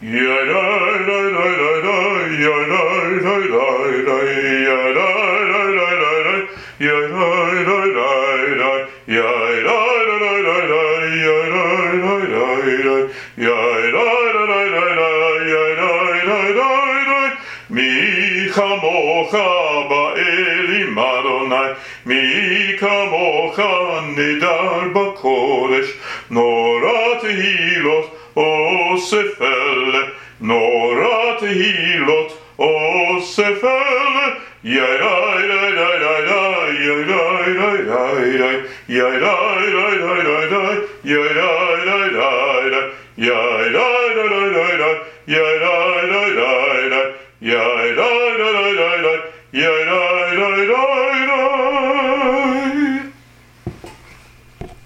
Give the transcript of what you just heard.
מי כמוך באלים אדוני, מי כמוך נדר בקודש, נורא תהילות אוסף אלה, נורא תהילות אוסף אלה, יאי